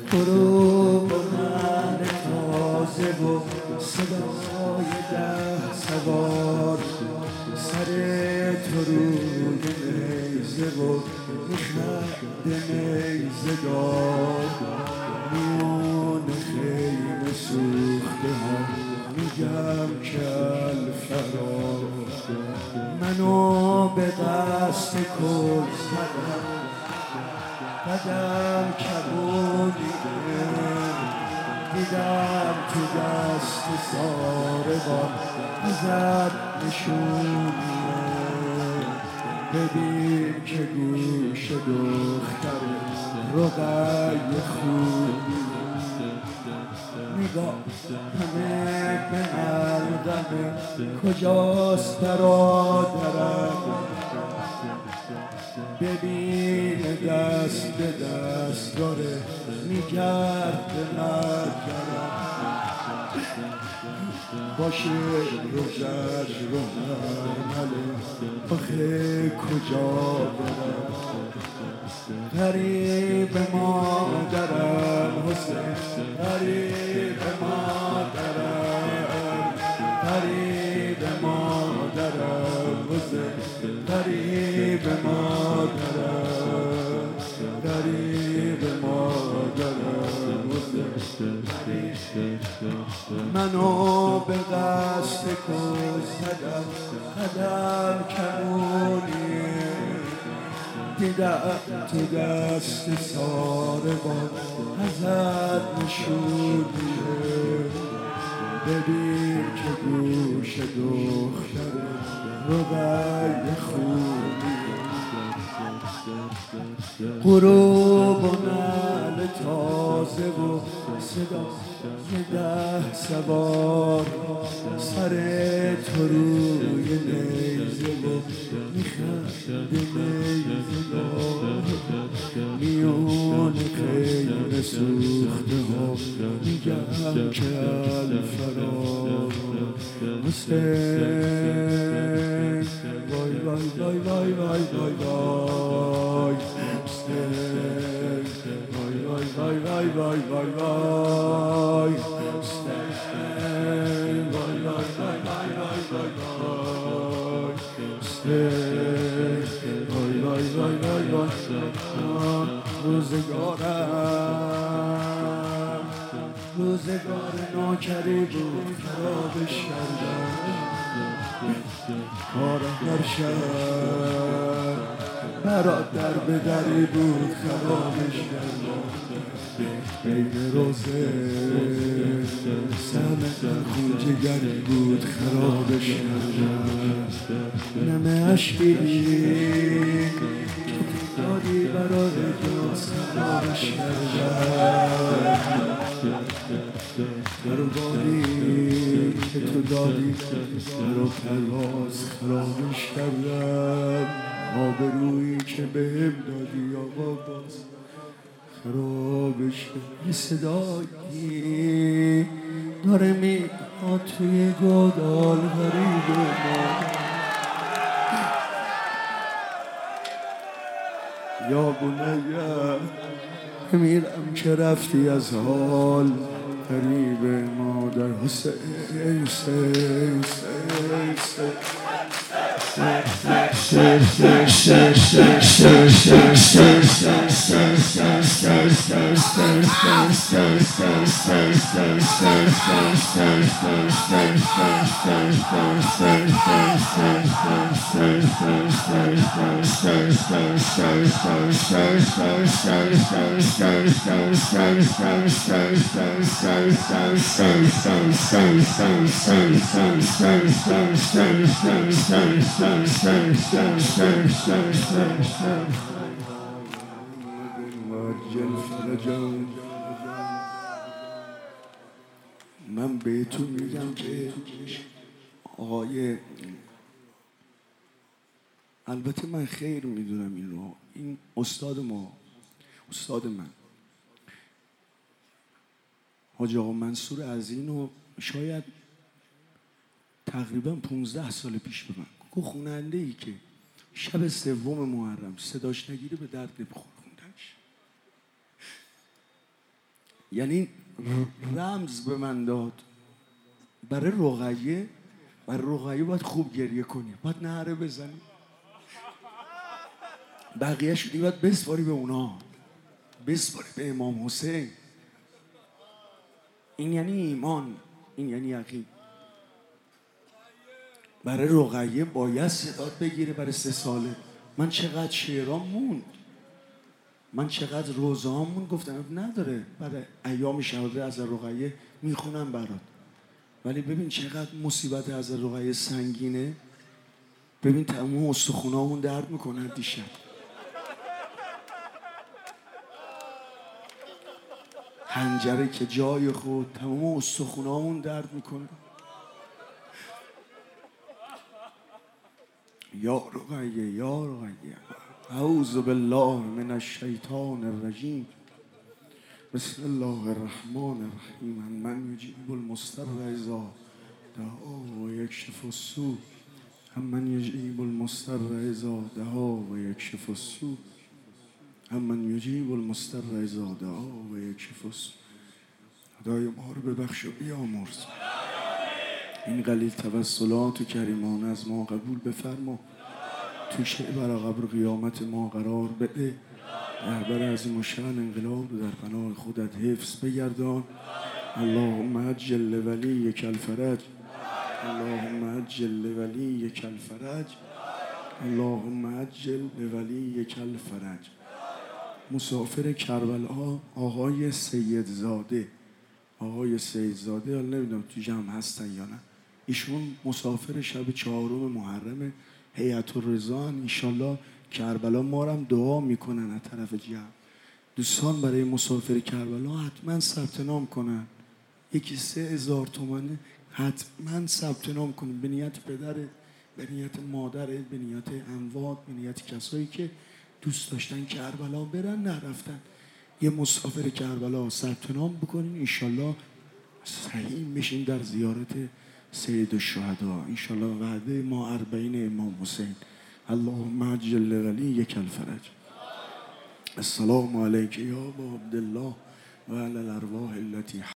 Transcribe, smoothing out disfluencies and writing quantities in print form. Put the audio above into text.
غروب و من تازه و صدای ده سوار سر تو روی نیزه و میخنده نیزه دار میون خیمه سوخته ها میگم که الفرار منو به قصد کل زدم قدم کبودیده دیدم تو دست ساربان ازد نشونیه ببین که گوش دختر رقیه خوبی نگاه همه به علقمه کجاست برادرم ببین دست به دست داره میگرد به مرگرم باشه رو زد رو مرمله آخه کجا برم غریب مادرم حسین غریب مادرم غریب مادرم حسین غریب مادرم غریب مادرم حسین منو به قصد کش زدم قدم کمونیه دیدم تو دست ساربان ازت نشونیه ببین که گوش دختر رقیه خوبی غروب و نعل تازه و صدا ده سوار سر تو روی نیزه و میخنده نیزه دار میون خیمه سوخته ها میگم که الفرار حسین وای وای وای وای وای وای وای حسین وای وای وای وای وای وای وای حسین وای وای وای وای وای وای وای حسین وای وای وای وای وای روزگار ناکری بود خرابش کردم کار هر شب برادر به دری بود خرابش کردم بین روزه سمت خون جگری بود خرابش کردم نمه عشقی که دادی برای دوست خرابش کردم پروانی که تو دادی برا پرواز خرابش کردم آبرویی که بهم دادی آقا باز خرابش کردم صدایی داره میاد توی گودال غریب ما یا بنیه میرم که رفتی از حال غریب مادر حسین حسین حسین من بهتون میگم که آقای البته من خیر میدونم این رو این استاد ما استاد من حاج آقا منصور از اینو شاید تقریبا 15 سال پیش به من گفت خواننده ای که شب سوم محرم صداش نگیره به درد نمیخوره خوندنش یعنی رمز به من داد برای رقیه باید خوب گریه کنی، باید نعره بزنی، بقیه شدی باید بسپاری به اونا، بسپاری به امام حسین. این یعنی ایمان، این یعنی یقین. برای رقیه باید صدات بگیره برای 3 ساله. من چقدر شعرام موند، من چقدر روزهام موند، گفتم نداره برای ایام شهاده از رقیه میخونم برات. ولی ببین چقدر مصیبت از رقیه سنگینه. ببین تمام استخونامون درد میکنه دیشب. حنجره که جای خود، تمام استخونامون درد میکنه. یا رقیه یا رقیه اعوذ بالله من الشیطان الرجیم بسم الله الرحمن الرحیم من یجیب المضطر اذا دعا و یکشف السوء من یجیب المضطر اذا دعا و یکشف السوء من یجیب المضطر اذا دعا و یکشف السوء. خدای ما رو ببخش و بیامرز. این قلیل توسلات و کریمانه از ما قبول بفرما. تو شعر برا قبر قیامت ما قرار بده. رهبر عظیم الشأن انقلاب رو در پناه خودت حفظ بگردان. اللهم عجل لولیک الفرج، اللهم عجل لولیک الفرج، اللهم عجل لولیک الفرج. مسافر کربلا آقای سیدزاده، آقای سیدزاده، حالا نمیدونم تو جمع هستن یا نه، ایشون مسافر شب 4 محرم هیئت الرضا. انشالله کربلا ما رو هم دعا میکنن از طرف جمع. دوستان برای مسافر کربلا حتما ثبت نام کنن. یکی 3000 تومانه، حتما ثبت نام کنن به نیت پدره، به نیت مادره، به نیت اموات، به نیت کسایی که دوست داشتن کربلا برن نرفتن. یه مسافر کربلا ثبت نام بکنین، انشالله صحیح میشین در زیارت سید الشهدا. انشالله وعده ما 40 امام حسین. اللهم عجل لولیک الفرج. السلام علیک یا ابا عبدالله و علی الارواح التي